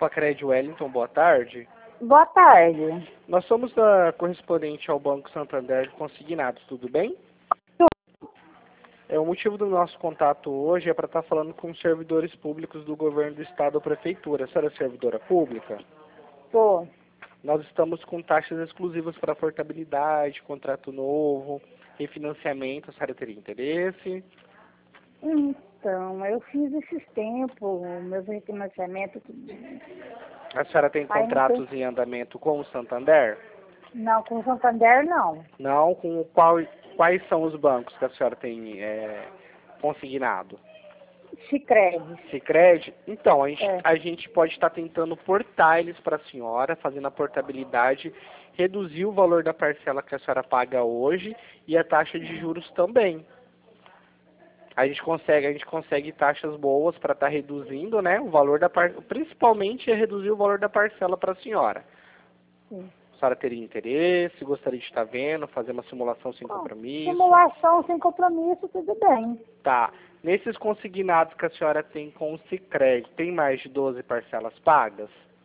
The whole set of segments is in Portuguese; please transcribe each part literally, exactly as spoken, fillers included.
Compacred Wellington, boa tarde. Boa tarde. Nós somos da correspondente ao Banco Santander de Consignados, tudo bem? Tudo. É, o motivo do nosso contato hoje é para estar falando com servidores públicos do governo do estado ou prefeitura. A senhora é servidora pública? Tô. Nós estamos com taxas exclusivas para portabilidade, contrato novo, refinanciamento. A senhora teria interesse? Então, eu fiz esses tempos, meus refinanciamentos. A senhora tem Aí não contratos tem- em andamento com o Santander? Não, com o Santander não. Não, com qual, quais são os bancos que a senhora tem é, consignado? Sicredi. Sicredi? Então, a gente, É. a gente pode estar tentando portar eles para a senhora, fazendo a portabilidade, reduzir o valor da parcela que a senhora paga hoje e a taxa de juros também. A gente consegue, a gente consegue taxas boas para estar reduzindo, né, o valor da parcela, principalmente é reduzir o valor da parcela para a senhora. Sim. A senhora teria interesse, gostaria de estar vendo, fazer uma simulação sem Bom, compromisso? simulação sem compromisso, tudo bem. Tá. Nesses consignados que a senhora tem com o Sicredi, tem mais de doze parcelas pagas?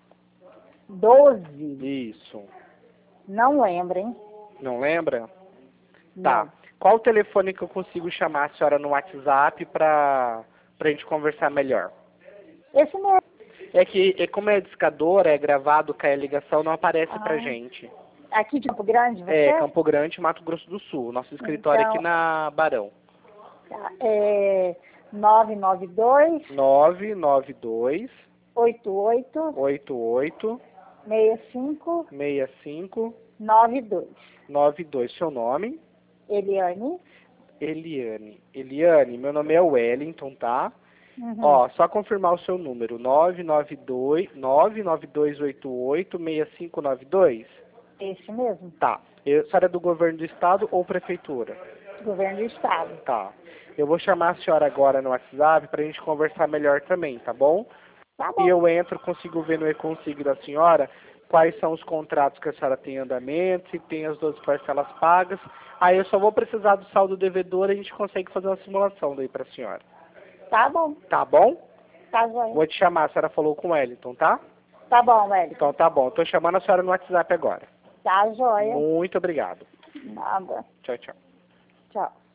Doze? Isso. Não lembro, hein? Não lembra? Não. Tá. Qual o telefone que eu consigo chamar a senhora no WhatsApp para a gente conversar melhor? Esse mesmo. É que, é como é discador, é gravado, cai a ligação, não aparece Ah. pra gente. Aqui de Campo Grande, você? É, Campo Grande, Mato Grosso do Sul. Nosso escritório Então- aqui na Barão. Tá. É nove nove dois, nove nove dois, oito oito, oito oito, seis cinco, seis cinco, nove dois. nove dois. Seu nome? Eliane. Eliane. Eliane, meu nome é Wellington, tá? Uhum. Ó, só confirmar o seu número. nove nove dois, nove nove dois oito oito, seis cinco nove dois? Esse mesmo. Tá. Eu, a senhora é do governo do estado ou prefeitura? Governo do Estado. Tá. Eu vou chamar a senhora agora no WhatsApp pra gente conversar melhor também, tá bom? Tá bom. E eu entro, consigo ver no e-consigo da senhora quais são os contratos que a senhora tem em andamento, se tem as doze parcelas pagas. Aí eu só vou precisar do saldo devedor e a gente consegue fazer uma simulação daí pra senhora. Tá bom. Tá bom? Tá joia. Vou te chamar, a senhora falou com o Wellington, tá? Tá bom, velho. Então tá bom. Tô chamando a senhora no WhatsApp agora. Tá joia. Muito obrigado. Nada. Tchau, tchau. Tchau.